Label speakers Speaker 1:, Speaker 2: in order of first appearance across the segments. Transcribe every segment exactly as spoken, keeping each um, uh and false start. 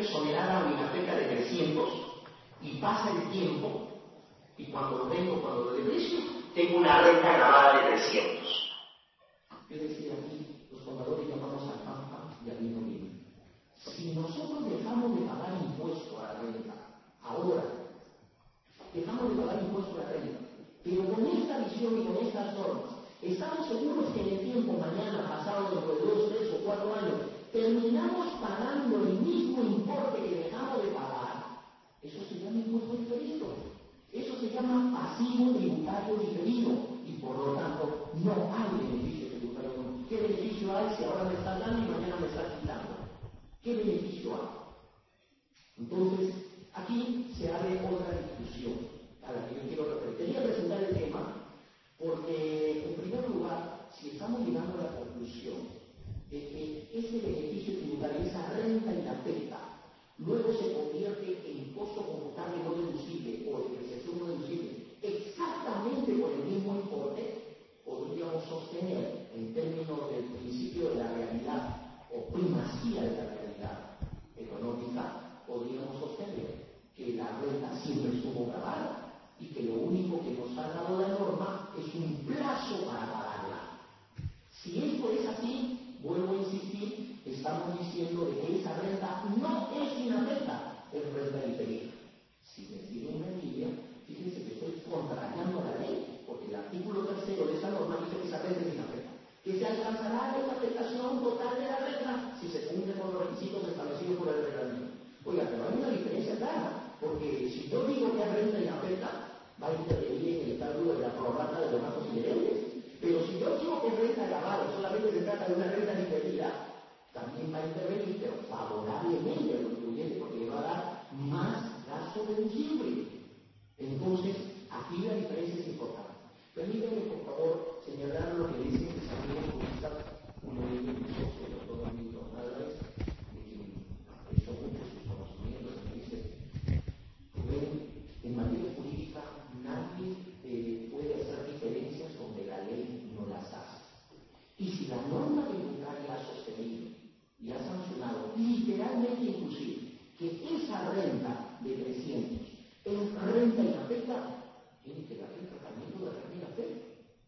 Speaker 1: exonerada una hipoteca de trescientos y pasa el tiempo y cuando lo vendo, cuando lo deprecio, tengo una renta grabada de trescientos. Yo decía aquí, los contadores llamamos al pan pan y al vino vino. Si nosotros dejamos de pagar impuesto a la renta, ahora, dejamos de pagar impuesto a la renta, pero con esta visión y con estas normas, estamos seguros que en el tiempo, mañana, pasado, dentro de dos, tres o cuatro años, terminamos pagando el mismo importe que dejamos de pagar. Eso se llama impuesto diferido. Eso se llama pasivo tributario diferido. Y por lo tanto, no hay beneficio tributario. ¿Qué beneficio hay si ahora me está dando y mañana me está quitando? ¿Qué beneficio hay? Entonces, aquí se abre otra discusión a la que yo quiero referir. Quería presentar el tema porque, en primer lugar, si estamos llegando a la conclusión de que ese beneficio tributario, esa renta inafecta, luego se convierte en costo computable no deducible o depreciación no deducible, exactamente por el mismo importe, podríamos sostener, en términos del principio de la realidad o primacía de la realidad económica, podríamos sostener que la renta siempre estuvo grabada y que lo único que nos ha dado la norma es un plazo para pagarla. Si esto es así, vuelvo a insistir, estamos diciendo de que esa renta no es inafecta, es renta diferida. Si me sigue una línea, fíjense que estoy contrariando la ley, porque el artículo tercero de esa norma dice que esa renta es inafecta, que se alcanzará la afectación total de la renta si se cumple con los requisitos establecidos por el reglamento. Oiga, pero hay una diferencia clara, porque si yo digo que es renta inafecta, va a intervenir en el cálculo de la prorrata de los gastos inherentes. Pero si yo digo que es renta grabada, solamente se trata de una renta diferida, también va a intervenir, pero favorablemente al contribuyente, porque le va a dar más gasto deducible. Entonces, aquí la diferencia es importante. Permítanme, por favor, señalar lo que dicen mis amigos juristas, uno de ellos, mi socio, el doctor Milton Álvarez, de quien aprecio mucho sus conocimientos, me dice, Rubén, en materia jurídica nadie eh, puede hacer diferencias donde la ley no las hace. Y si la norma tributaria ha sostenido y ha sancionado, literalmente inclusive, que esa renta de trescientos es renta inafecta, tiene que dar el tratamiento de renta inafecta.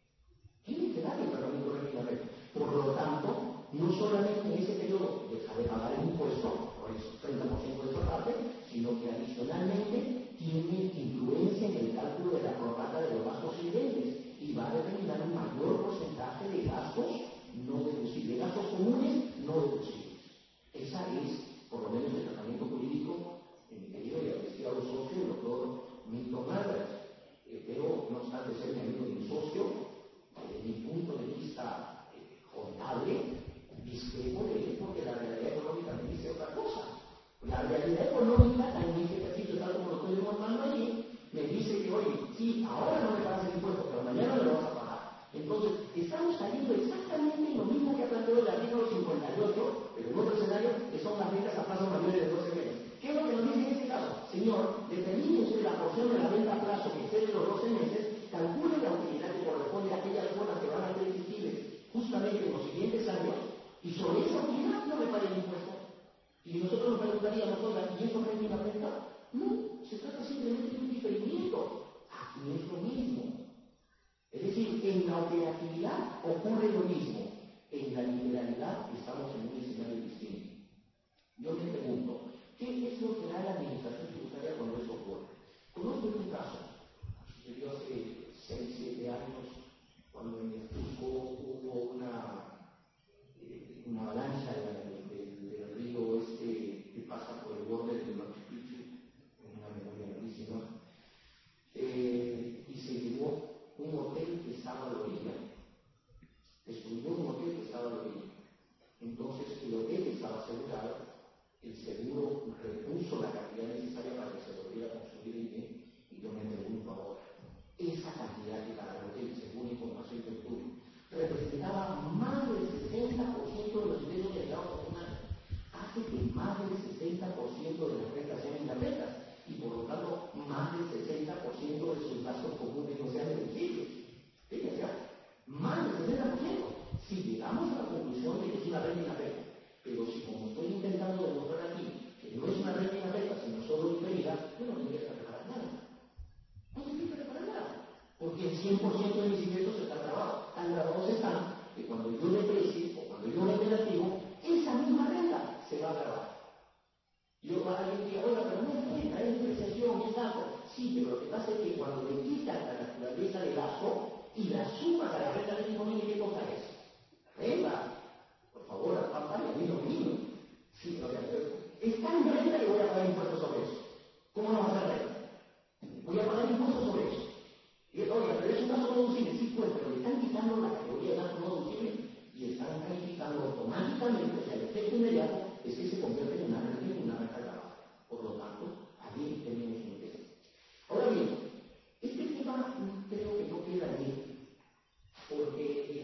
Speaker 1: Tiene que dar el tratamiento de renta inafecta. Por lo tanto, no solamente en ese periodo deja de pagar el impuesto, por el treinta por ciento de esa parte, sino que adicionalmente tiene influencia en el cálculo de la prorrata de los gastos inherentes y va a determinar un mayor porcentaje de gastos no deducibles, de gastos comunes no deducibles. Esa es, por lo menos, el tratamiento jurídico en mi querido y apreciado socio, el doctor Milton Álvarez. Eh, pero, no obstante ser mi amigo y mi socio, desde mi punto de vista eh, contable, discrepo de él porque la realidad económica me dice otra cosa. La realidad económica, en este ejercicio, tal como lo estoy demostrando allí, me dice que, oye, sí, ahora no me pagas el impuesto, pero mañana me lo vas a pagar. Entonces, estamos saliendo exactamente en lo mismo que ha planteado el artículo cincuenta y ocho, pero en otro escenario, que son las ventas a plazo mayores de doce meses. ¿Qué es lo que nos dice en este caso? Señor, determine usted la porción de la venta a plazo que excede los doce meses, calcule la utilidad que corresponde a aquellas cuotas que van a ser exigibles justamente en los siguientes años, y sobre esa utilidad no me pague el impuesto. Y nosotros nos preguntaríamos, oiga, ¿y eso renta inafecta? No, se trata simplemente de un diferimiento. Aquí es lo mismo. Es decir, en la operatividad ocurre lo mismo. En la literalidad estamos en un escenario distinto. Yo me pregunto, ¿qué es lo que hará la administración tributaria cuando esto ocurre? Conozco un caso, sucedió hace seis, siete años, cuando en el Cusco hubo una, eh, una avalancha del, del, del río este que pasa por el borde del Machu Picchu, en una memoria buenísima, eh, y se llevó un hotel que estaba a la orilla. Destruyó un hotel que estaba a la orilla. Entonces el hotel estaba asegurado, el seguro Yo alguien diga, oiga, pero no cuenta, es depreciación, es gasto. Sí, pero lo que pasa es que cuando le quitan la naturaleza de gasto y la sumas a la renta disponible, ¿qué cosa es? Renta. Por favor, a papá y a mí lo mismo. Sí, o sea, es tan renta que voy a pagar impuestos sobre eso. ¿Cómo no va a ser renta? Voy a pagar impuestos sobre eso. Y oiga, pero es un gasto no deducible, sí, pues, pero le están quitando la categoría de gasto no deducible y están calificando automáticamente, o sea, el efecto inmediato es que se convierte en una renta y una renta grabada. Por lo tanto, allí tenemos un tema. Ahora bien, este tema creo que no queda bien, porque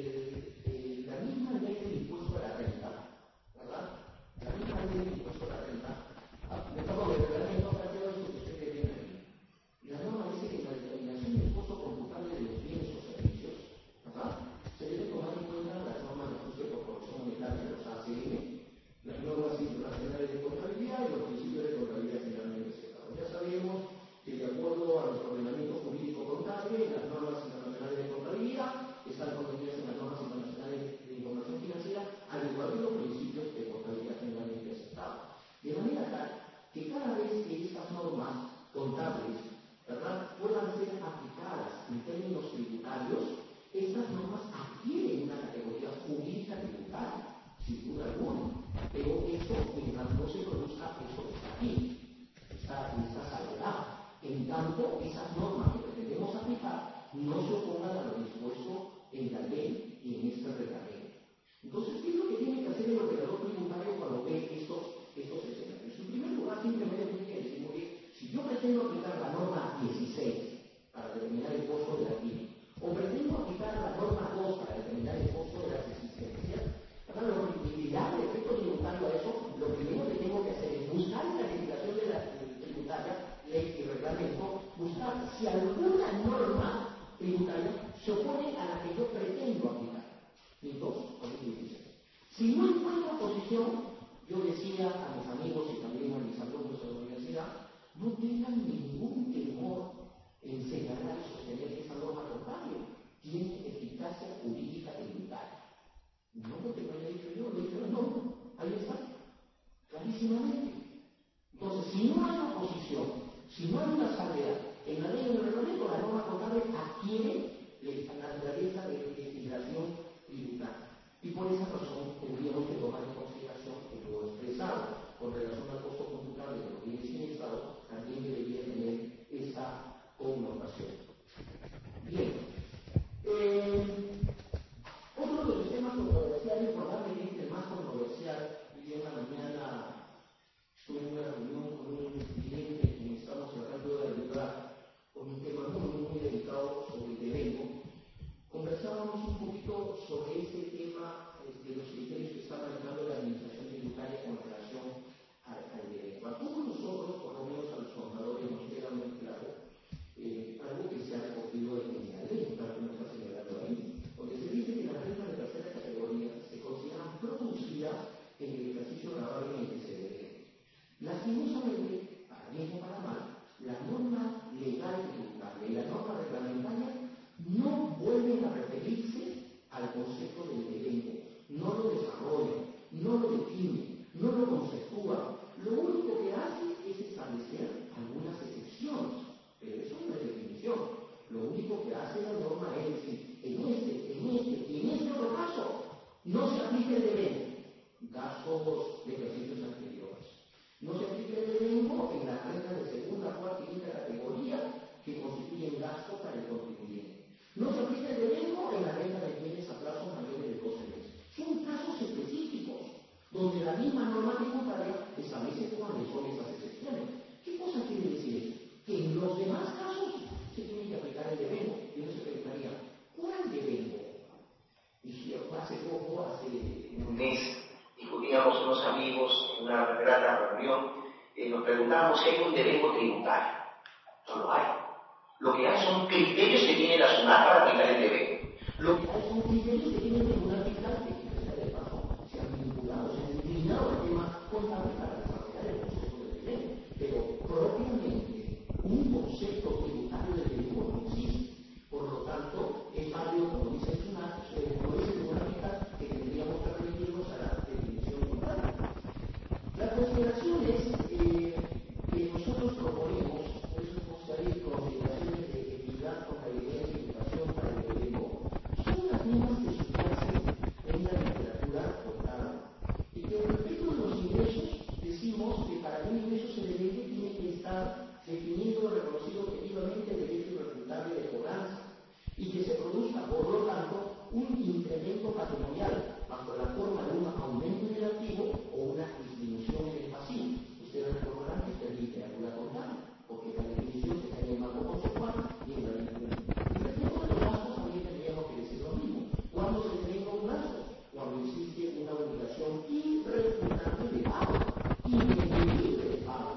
Speaker 1: el, el, la misma ley del impuesto a la renta, ¿verdad? La misma ley del impuesto a la renta, me acabo de reglamento para que esto que ustedes ven aquí. La norma dice que la determinación del costo computable de los bienes o servicios, ¿verdad? Se debe tomar en cuenta las normas de ajuste por corrección monetaria, los A C M, las normas internacionales de contabilidad y los principios de contabilidad generalmente aceptados. Ya sabemos que de acuerdo a nuestro ordenamiento jurídico contable, las normas internacionales de contabilidad están contenidas en las normas internacionales de información financiera, al igual que los principios de contabilidad generalmente aceptados. De manera tal que cada vez que estas normas contables, ¿verdad?, puedan ser aplicadas en términos tributarios, estas normas adquieren una categoría jurídica tributaria, sin duda alguna. Pero esto, mientras no se produzca, esto está aquí, está, está salvedad. En tanto, esas normas que pretendemos aplicar no se opongan a lo dispuesto en la ley y en este reglamento. Entonces, ¿qué es lo que tiene que hacer el operador tributario cuando ve estos, estos escenarios? En primer lugar, simplemente tiene que decir, oye, si yo pretendo aplicar la norma dieciséis para determinar el costo de la actividad, o pretendo aplicar la norma dos para determinar el costo de las existencias, para liquidar el efecto tributario a eso, lo primero que tengo que hacer es buscar en la legislación de la tributaria, ley y reglamento, buscar si alguna norma tributaria se opone a la que yo pretendo aplicar. Entonces, si no encuentro oposición, yo decía a mis amigos y también a mis alumnos de la universidad, no tengan ningún temor en señalar y sostener que esa norma contable tiene eficacia jurídica tributaria. No porque me haya dicho yo, lo he dicho la norma. Ahí está, clarísimamente. Entonces, si no hay oposición, si no hay una salvedad en la ley o en el reglamento, la norma contable adquiere la naturaleza de legislación tributaria. Y por esa razón tendríamos que tomar en consideración que lo expresado con relación al costo computable de los bienes sin Estado también debería tener esa connotación. Bien. Eh, otro de los temas controversiales, probablemente el más controversial, hoy día en la mañana tuve una reunión con un cliente que estamos tratando de ayudar con un tema muy, muy delicado sobre el devengo. Conversábamos un poquito sobre este tema de los criterios que está manejando la administración tributaria con relación al, al devengo. A todos nosotros, por lo menos a los contadores, nos queda muy claro eh, algo que se ha recogido en la ley, tal como está señalando ahí, donde se dice que las rentas de tercera categoría se consideran producidas en el ejercicio grabable en el que se debe. Lastimosamente, para bien o para mal, la norma legal tributaria y la norma reglamentaria no vuelven a referirse al concepto del devengo, no lo desarrollan, no lo definen, no lo conceptúan. Lo único que hace es establecer algunas excepciones, pero eso no es definición. Lo único que hace la norma es decir, en este, en este y en este otro caso, no se aplica el devengo, gastos de ejercicios anteriores. No se aplica el devengo en las rentas de segunda, cuarta y quinta categoría que constituyen gasto para el contribuyente. No se aplica el devengo en la renta de bienes a plazos mayores de doce meses. Son casos específicos donde la misma norma tributaria establece cuáles son esas excepciones. ¿Qué cosa quiere decir eso? Que en los demás casos se tiene que aplicar el devengo. Y uno se preguntaría, ¿cuál devengo? Y hace poco, hace un mes, discutíamos unos amigos en una grata reunión, eh, nos preguntábamos si hay un devengo tributario. No lo hay. Lo que hay son criterios que tiene la SUNAT para aplicar el devengo. Lo que hay son criterios que tiene el Tribunal Fiscal, que de paso se han vinculado, se han inclinado al tema contable para desarrollar el concepto del devengo. Pero propiamente un concepto tributario del devengo no existe. Por lo tanto, es válido, como dice el SUNAT, eh, como dice el Tribunal Fiscal, que tendríamos que remitirnos a la definición contable. Las consideraciones eh, para que un ingreso se delegue tiene que estar definido o reconocido objetivamente el derecho irrefutable de cobranza y que se produzca, por lo tanto, un incremento patrimonial bajo la forma de un aumento en el activo o una disminución en el pasivo. Ustedes recordarán que esta es literatura contable, porque la definición que está en el marco conceptual y en la literatura. Y respecto de los gastos también tendríamos que decir lo mismo. ¿Cuándo se genera un gasto? Cuando existe una obligación irrefutable de pago, ineludible de pago.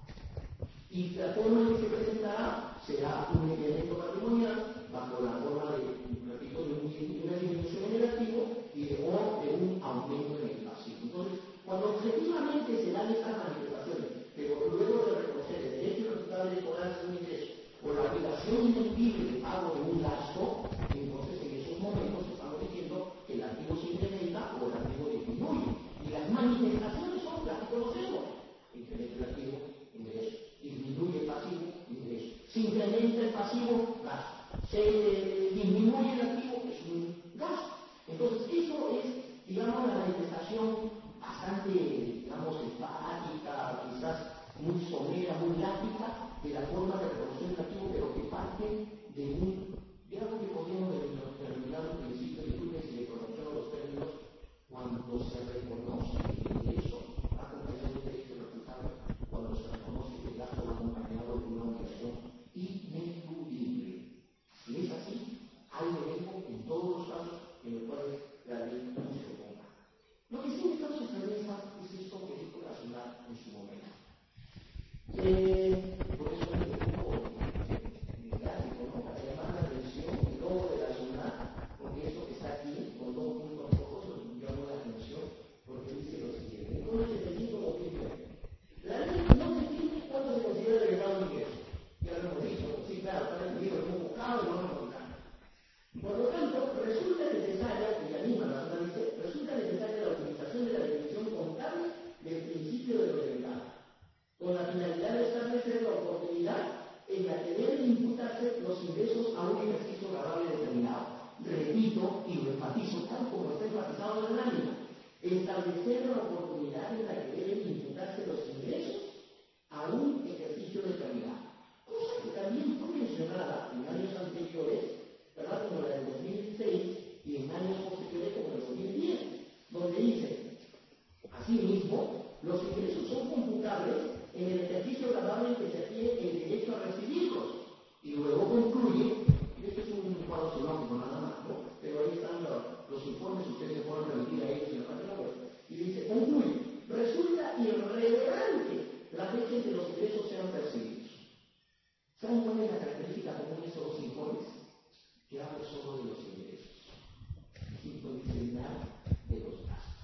Speaker 1: Y la forma en que se presentará será un incremento patrimonial bajo la forma de, repito, de una disminución en el activo y de, o de un aumento en el pasivo. Entonces, cuando objetivamente se dan estas manifestaciones, pero luego de reconocer el derecho irrefutable de cobranza de un ingreso o la obligación ineludible de pago de un gasto, entonces en esos momentos estamos diciendo que el activo se incrementa o el activo disminuye. Y las manifestaciones son las que conocemos. Incrementa el activo, ingreso. Disminuye el pasivo, ingreso. Se incrementa el pasivo, gasto. Se eh, disminuye el activo, es un gasto. Entonces, eso es, digamos, la manifestación bastante, digamos, enfática, quizás muy somera, muy láctica, de la forma de reconocer el activo, pero que parte de un, de algo que podríamos denominar un principio de disculpen si le conocemos los términos, cuando se reconoce el ingreso acompañado de un derecho irrefutable, cuando se reconoce que el gasto va acompañado de una obligación ineludible. Si es así, hay derecho en todos los casos en los cuales la ley no se oponga. Lo que sí necesitamos extrañeza es esto que dijo la ciudad en su momento. Eh, por eso me preocupo gráfico, ¿no? Para llamar la atención el logo de la ciudad, porque esto que está aquí, con dos puntos rojos, nos llama la atención, porque dice lo siguiente. El código setenta y cinco dos mil nueve. La ley no define cuánto se considera delegado de ingreso. Ya lo hemos dicho, sí, claro, está definido en un bocado y no en un bocado. Por lo tanto, resulta necesaria, y anima la ciudad dice, resulta necesaria la utilización de la definición contable del principio de lo delegado, con la finalidad de establecer la oportunidad en la que deben imputarse los ingresos a un ejercicio grabable determinado. Repito y lo enfatizo tal como está enfatizado en el ánimo. Establecer la oportunidad en la que deben imputarse los ingresos a un ejercicio determinado. Cosa que también fue mencionada en años anteriores, ¿verdad? Como la del dos mil seis y en años posteriores como el dos mil diez, donde dice, asimismo, los ingresos son computables en el ejercicio grabable en que se tiene el derecho a recibirlos. Y luego concluye, este es un cuadro sinóptico nada más, ¿no? Pero ahí están los, los informes, ustedes se pueden remitir a ellos en la página web. Y dice, concluye, resulta irrelevante la fecha en que los ingresos sean percibidos. ¿Saben cuál es la característica común de estos dos informes? Que habla solo de los ingresos, sin condicionar de los gastos.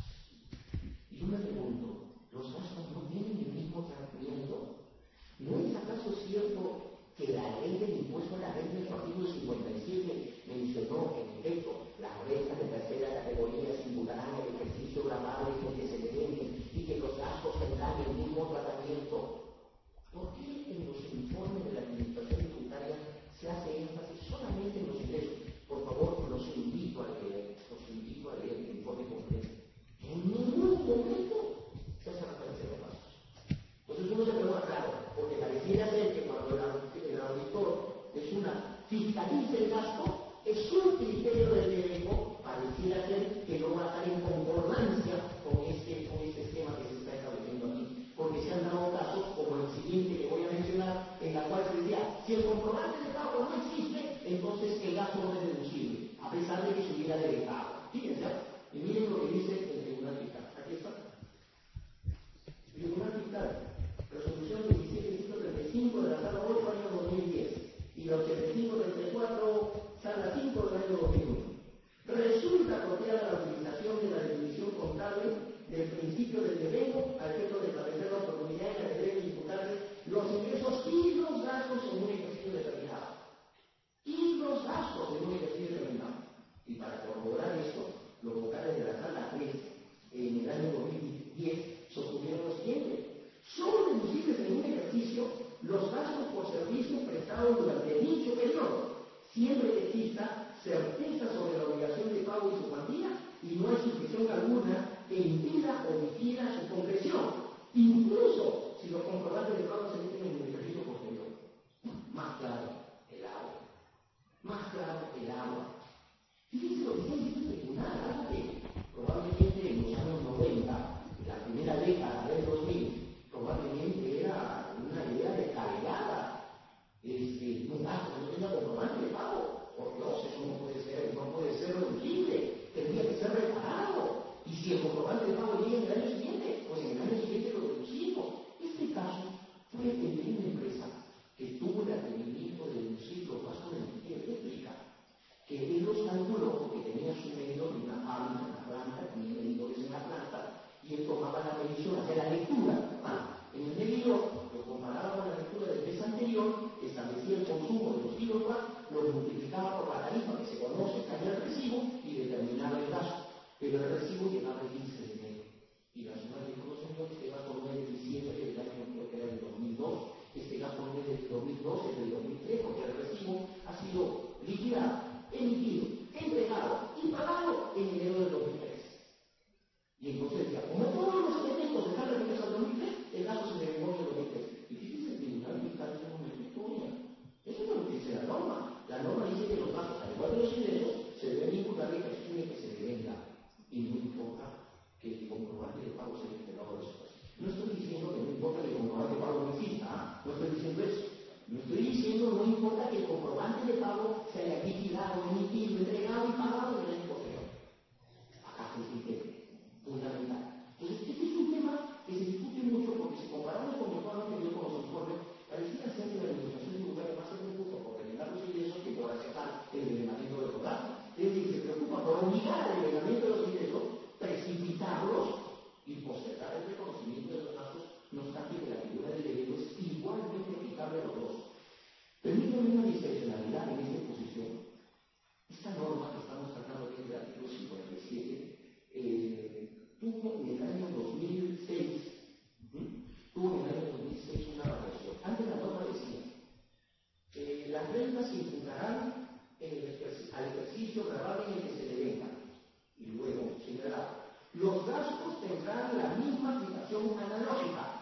Speaker 1: Y yo me pregunto, ¿los gastos no tienen el mismo tratamiento? ¿No es acaso cierto que la ley del impuesto a la renta del artículo cincuenta y siete mencionó en efecto las rentas de tercera categoría singularán el ejercicio grabable en que se detienen y que los gastos tendrán el mismo tratamiento? ¿Por qué en los informes de la administración tributaria se hace énfasis solamente en los ingresos? Por favor, los invito a leer, los invito a leer el informe completo. En ningún momento se hace referencia a los gastos. Entonces uno se pregunta, claro, porque pareciera ser que cuando el, el auditor es una fiscaliza el gasto, es un criterio de derecho, pareciera ser que no va a estar en concordancia con este, con este esquema que se está estableciendo aquí. Porque se han dado casos como el siguiente que voy a mencionar, en la cual se decía, si el comprobante de pago no existe, entonces el gasto no es deducible, a pesar de que se hubiera delegado. Fíjense, y miren lo que dice el Tribunal Fiscal. Aquí está. Tribunal Fiscal, resolución diecisiete ciento treinta y cinco de la sala ocho, año dos mil diez, y la ochenta y cinco treinta y cuatro, sala cinco del año dos mil uno. Resulta apropiada la utilización de la definición contable del principio del devengo al efecto de establecer la oportunidad en la que deben imputarse los ingresos y los gastos en un ejercicio determinado. Y los gastos en un ejercicio determinado. Y para corroborar esto, los vocales de la sala tres en el año dos mil diez sostuvieron lo siguiente. Son deducibles en un ejercicio los gastos por servicios prestados durante dicho periodo, siempre que exista certeza sobre la obligación de pago y su cuantía y no hay sujeción alguna que impida o difiera su concreción, incluso si jefe de una empresa que tuvo el atrevimiento de deducir los gastos de energía eléctrica, que él los calculó porque tenía su medidor de una fábrica, una planta, tenía medidores en la planta, y él tomaba la medición, hacía la lectura. ¿Ah? En el medidor lo comparaba con la lectura del mes anterior, establecía el consumo de los kilowatts, lo multiplicaba por la tarifa que se conoce, caía el recibo y determinaba el gasto. Pero el recibo llegaba el quince de enero. Y la señora dijo, señor, este gasto no es de diciembre del año, creo que era del dos mil dos, este gasto no es del dos mil doce, es del dos mil tres, porque el recibo ha sido liquidado, emitido, entregado y pagado en enero del dos mil tres. Y entonces decía, como todos los elementos están referidos al dos mil tres, el gasto se derivó en el dos mil tres. Y fíjense, el tribunal fiscal en un momento, oye, eso no lo dice la norma. La norma dice que los gastos, al igual que los ingresos, se deben imputar y presume que se devenga. Y no importa que el comprobante de pago sea entregado después. No estoy diciendo que no importa que el comprobante de pago no exista, ¿eh? No estoy diciendo eso. No estoy diciendo no importa que el comprobante de pago se haya liquidado, emitido, entregado y pagado en el año posterior. Acá se dice fundamental. Entonces, este es un tema que se discute mucho porque si comparamos con el cuadro anterior con los informes, pareciera ser que la administración tributaria más se preocupa por eliminar los ingresos que por aceptar el devenimiento de los gastos. Es decir, se preocupa por obligar al devenimiento de los ingresos, precipitarlos y postergar el reconocimiento de los gastos, no obstante que la figura del derecho es igualmente aplicable a los dos. Permítame una discrecionalidad en esta posición. Esta norma que estamos tratando desde el artículo cincuenta y siete eh, tuvo en el año dos mil seis, ¿sí? tuvo en el año dos mil seis una variación. Antes la norma decía eh, las rentas se imputarán en el ejercicio, al ejercicio grabado en el que se devenga. Y luego señalaba, los gastos tendrán la misma aplicación analógica.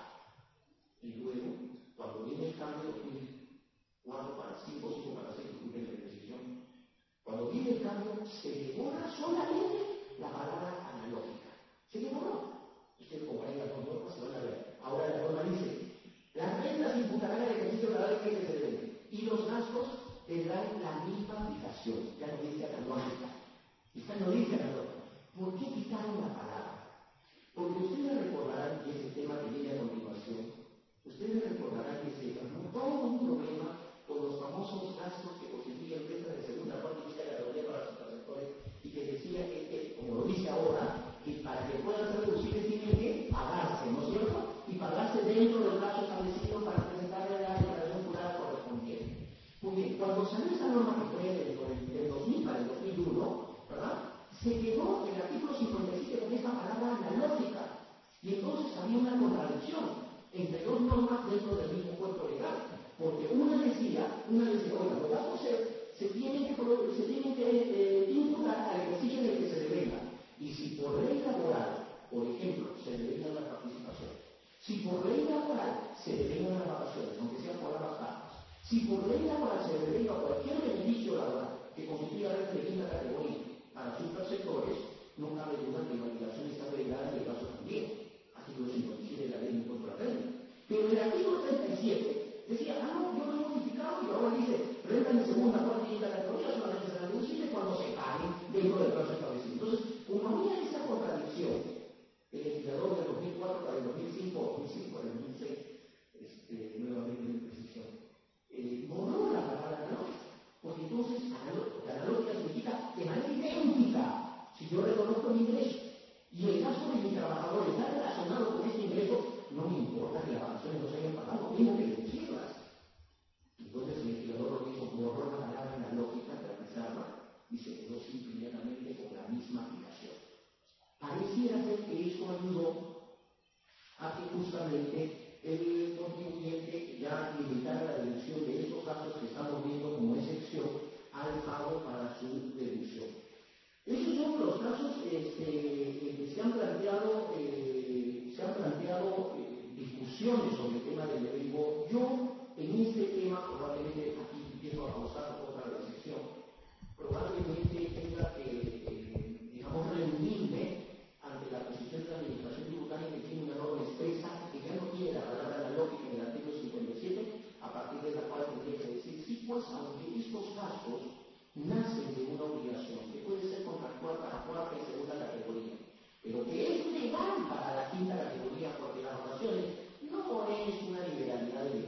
Speaker 1: Y luego, cuando viene el cambio de dos mil cuatro para cinco, cinco para seis, disculpen la precisión, cuando viene el cambio, se le borra solamente la palabra analógica. Se le borró. Ustedes comparen las dos normas, se van a ver. Ahora la norma dice, las rentas imputarán el ejercicio grabado en el que se devenga. Y los gastos tendrán la misma aplicación. Ya no dice analógica. Esta no dice analógica. ¿Por qué quitaron la palabra? Porque ustedes recordarán, y es el tema que viene a continuación, ustedes recordarán que se armó todo un problema con los famosos gastos que constituyen empresas de segunda parte y tercera categoría para sus perceptores, y que decía que, que, como lo dice ahora, que para que puedan ser reducibles tienen que pagarse, ¿no es cierto? Y pagarse dentro del plazo establecido para presentarle la declaración jurada correspondiente. Muy bien, cuando salió esa norma que fue del, del dos mil para el dos mil uno, ¿verdad? Se quedó el artículo cincuenta y siete con esta palabra analógica, y entonces había una contradicción entre dos normas dentro del mismo cuerpo legal, porque una decía, una decía, oiga, los gastos se, se tienen que, se tienen que eh, imputar al ejercicio en el que se devenga, y si por ley laboral, por ejemplo, se devengan las participaciones, si por ley laboral se devengan las vacaciones, aunque sean por ambas partes, si por ley laboral se devenga cualquier beneficio laboral que constituya renta de quinta categoría para sus perceptores, no cabe duda que la obligación está obligada en el caso también. Artículo cincuenta y siete de la ley de impuesto a la renta. Pero el artículo treinta y siete decía, ah, no, yo lo he modificado y ahora dice, renta de segunda, cuarta y quinta categoría solamente serán deducibles cuando se paguen dentro del plazo establecido. Entonces, como había esa contradicción, el legislador del dos mil cuatro para el dos mil cinco, dos mil cinco para el dos mil seis, este, nuevamente de precisión, eh, borró la palabra analógica. Porque entonces, analógica, analógica significa de manera idéntica. Si yo reconozco mi ingreso y el caso de mi trabajador está relacionado con este ingreso, no me importa que las vacaciones no se hayan pagado, tengo que deducirlas. Entonces el legislador lo que hizo, borró la palabra analógica, realizarla, y se quedó simplemente con la misma aplicación. Pareciera ser que eso ayudó a que justamente el contribuyente ya limitara la deducción de estos gastos que estamos viendo como excepción al pago para su deducción. Esos son los casos este, que se han planteado, eh, se han planteado eh, discusiones sobre el tema del devengo. Yo, en este tema, probablemente aquí empiezo a causar otra excepción, probablemente tenga que, eh, digamos, reunirme ante la posición de la Administración Tributaria que tiene una norma expresa que ya no tiene la palabra analógica en el artículo cincuenta y siete, a partir de la cual tendría que decir, sí, pues, aunque estos gastos nacen de una obligación que puede ser contractual para cuarta y segunda categoría, pero que es legal para la quinta categoría porque las vacaciones no es una liberalidad del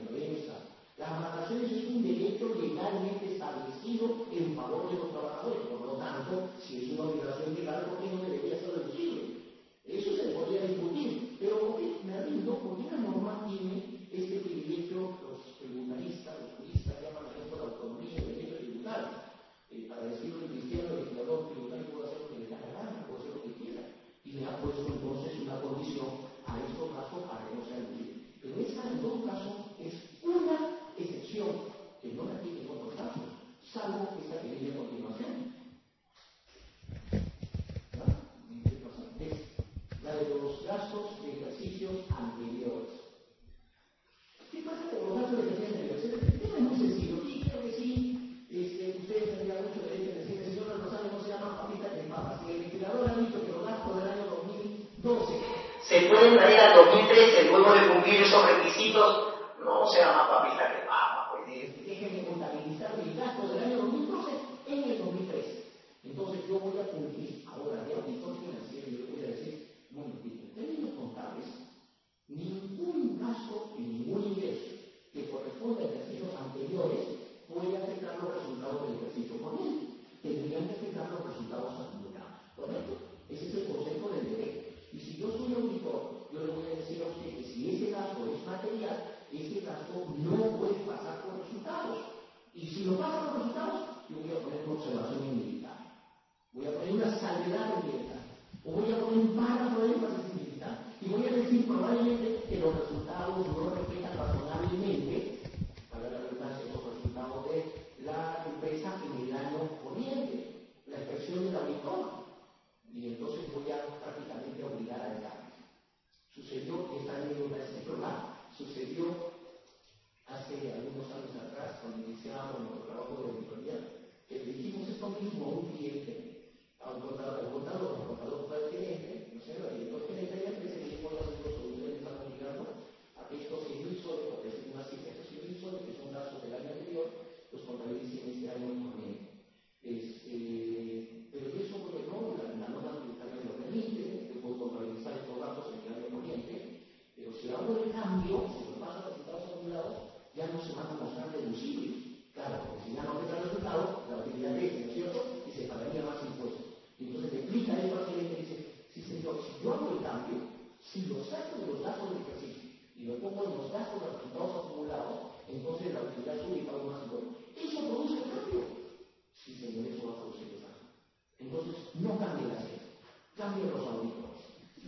Speaker 1: meses luego de cumplir esos requisitos, no sea más papista que papa, pues déjenme contabilizar mis gastos del año dos mil doce en el dos mil trece. Entonces yo voy a cumplir ahora de auditor financiero y yo voy a decir, bueno, en términos contables, ningún gasto y ningún ingreso que corresponda a ejercicios anteriores puede afectar los resultados del ejercicio corriente. Tendrían que afectar los resultados acumulados, ¿correcto? Ese es el concepto del derecho. Y si yo soy auditor, yo le voy a decir a usted que si ese gasto es material, ese gasto no puede pasar por resultados. Y si no pasa por resultados, yo voy a poner una observación militar. Voy a poner una salvedad militar. O voy a poner un párrafo de énfasis militar. Y voy a decir probablemente que los resultados no reflejan razonablemente, para la redundancia, los resultados de la empresa en el año corriente, la expresión del auditor. Y entonces voy a prácticamente obligar al cambio. Sucedió, esta anécdota es ejemplar, sucedió hace algunos años atrás, cuando iniciábamos nuestro trabajo de auditoría, que le dijimos esto mismo a un cliente, a un contador, al contador, al contador para el cliente, no sé, al director gerente de la empresa, y dijimos a los que ustedes están obligando a que estos cien mil soles, porque es una cifra de cien mil soles, que son gastos del año anterior, los contabilicen este año corriente. Este, pero eso porque no, la, la norma tributaria lo permite, yo puedo contabilizar estos gastos en el año corriente, pero si hago el cambio, si me paso a resultados acumulados, ya no se van a mostrar deducibles. Claro, porque si ya no afecta el resultado, la utilidad es, ¿no es cierto? Y se pagaría más impuestos. Y entonces le explica eso al cliente y dice, sí señor, si yo hago el cambio, si lo saco de los gastos del ejercicio y lo pongo en los gastos de los resultados acumulados, entonces la utilidad sube y pago más impuestos. Eso produce el cambio. Sí señor, eso va a producir el cambio. Entonces, no cambie la gente, cambien los auditores.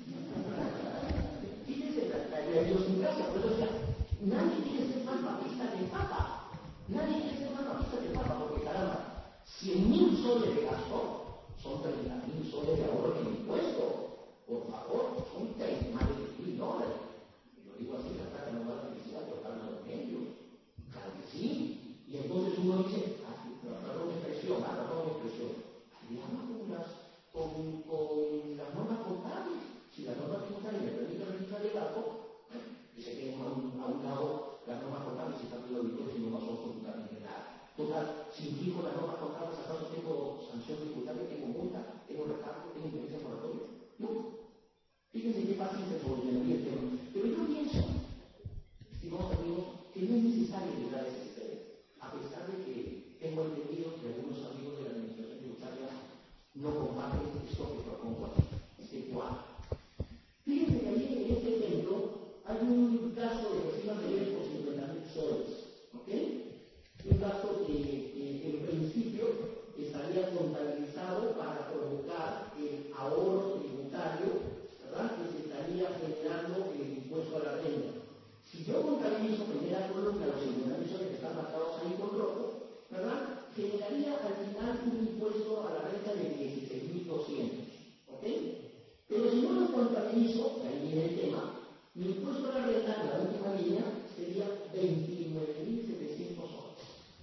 Speaker 1: Fíjense la, la, la idiosincrasia, por eso decía, nadie quiere ser más papista que el Papa. Nadie quiere ser más papista que el Papa, porque caramba, cien mil soles de gasto son treinta mil soles de ahorro en impuesto. Por favor, son treinta más de mil dólares. Y lo digo así, la taca no va a la felicidad, pero calma los medios. Claro que sí. Y entonces uno dice, ah, perdón, expresión, ah, perdón, expresión. Digamos con las, con, con las normas contables. Si las normas tributarias me permiten registrar el gasto, y se queden a un, a un lado las normas contables, si están los auditores y no pasó absolutamente nada. Total, si implico las normas contables, ¿acaso tengo sanción tributaria, tengo multa, tengo recargo, tengo interés moratorio? No. Fíjense qué fácil se solucionaría el tema. Pero yo pienso, estimados amigos, que no es necesario llegar a ese extremo, a pesar de que tengo entendido que algunos amigos de la administración tributaria no comparten esto que propongo aquí. ¿De cuál? Fíjense que ahí en este ejemplo hay un gasto de recibo anteriores por cincuenta mil soles, ¿ok? Un gasto que, que en principio estaría contabilizado para provocar el ahorro tributario, ¿verdad? Que se estaría generando el impuesto a la renta. Si yo contabilizo primera columna los cincuenta mil soles que están marcados ahí con rojo, ¿verdad? Generaría al final un impuesto a la renta de dieciséis mil doscientos, ¿ok? Pero si no lo contabilizo, que ahí viene el tema, mi impuesto a la renta en la última línea sería veintinueve mil setecientos soles.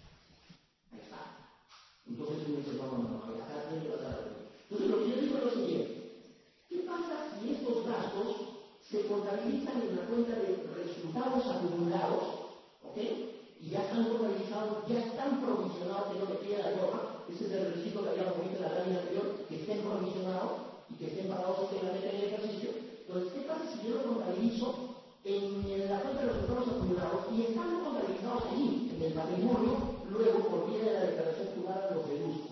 Speaker 1: Ahí está. Entonces uno dice, no, no, no, acá tiene que pasar algo. Entonces lo que yo digo es lo siguiente, ¿qué pasa si estos gastos se contabilizan en la cuenta de resultados acumulados, ¿ok? Y ya están contabilizados, ya están provisionados, que no me pide la norma, ese es el requisito que habíamos visto en la lámina anterior, que estén provisionados y que estén pagados íntegramente en el ejercicio. Entonces, ¿qué pasa si yo lo contabilizo en, en la cuenta de los resultados acumulados y están contabilizados ahí, en el patrimonio, luego por vía de la declaración jurada los deduzco?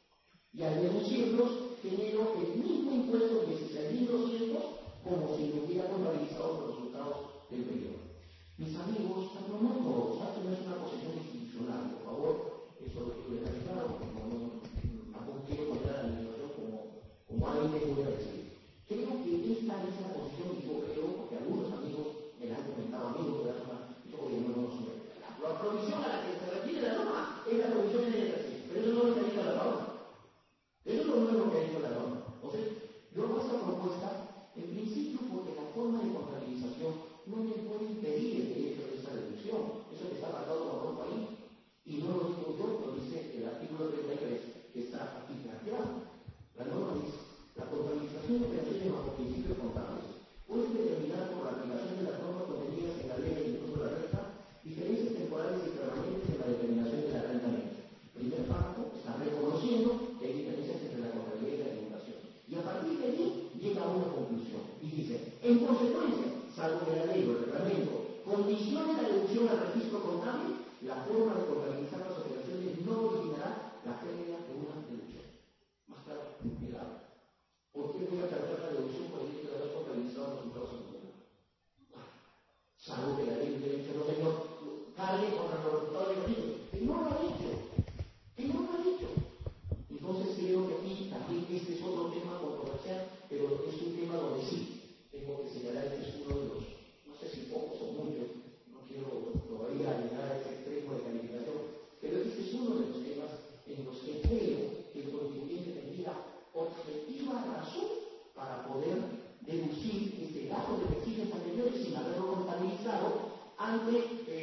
Speaker 1: Y al deducirlos, genero el mismo impuesto de dieciséis mil doscientos como si lo hubiera contabilizado los resultados del periodo. Mis amigos, no, no todos, esto no es una posición institucional, por favor, eso lo quiero dejar claro, porque no, no, tampoco quiero poner a la administración como, como alguien que voy a decir. Creo que esta es la posición, y yo creo, porque algunos amigos me la han comentado, amigos de la norma, yo no, no, no, la provisión a la que se refiere la norma es la provisión en el ejercicio, pero eso no es lo que dice la norma. Eso no es lo que dice la norma. Entonces, yo hago esta propuesta, en principio, porque la forma de contabilización no me puede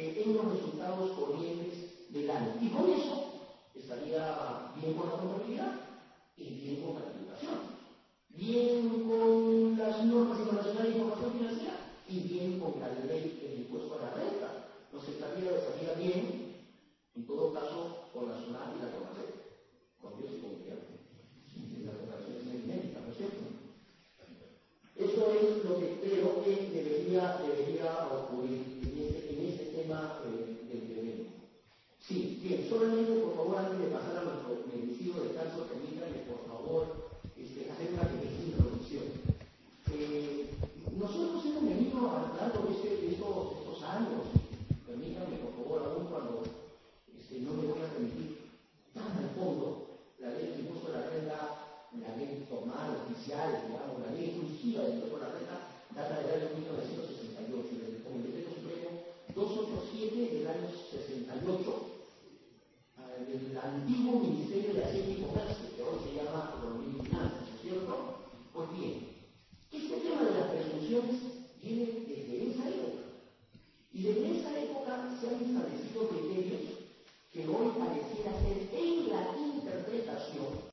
Speaker 1: eh, en los resultados corrientes del año. Y con eso estaría bien con la contabilidad y bien con la tributación, bien con las normas internacionales de información financiera y bien con la ley del impuesto a la renta. Nos estaría, estaría bien, en todo caso, con la SUNAT y la CONACYT, con Dios y con gobierno. La declaración es inédita, ¿no es cierto? Eso es lo que creo que debería, debería ocurrir en este, en este tema eh, del derecho. Sí, bien, solamente por favor, antes de pasar a nuestro merecido descanso, permítanme por favor este, hacer una pequeña introducción. Eh, nosotros hemos venido hablando de, este, de estos, estos años, permítanme por favor, aún cuando este, no me voy a permitir tan al fondo la ley del impuesto a la renta, la ley formal, oficial, digamos, la ley exclusiva del impuesto a la renta, data del año mil novecientos sesenta y ocho, desde el Decreto Supremo doscientos ochenta y siete del año sesenta y ocho, del antiguo Ministerio de Hacienda y Comercio,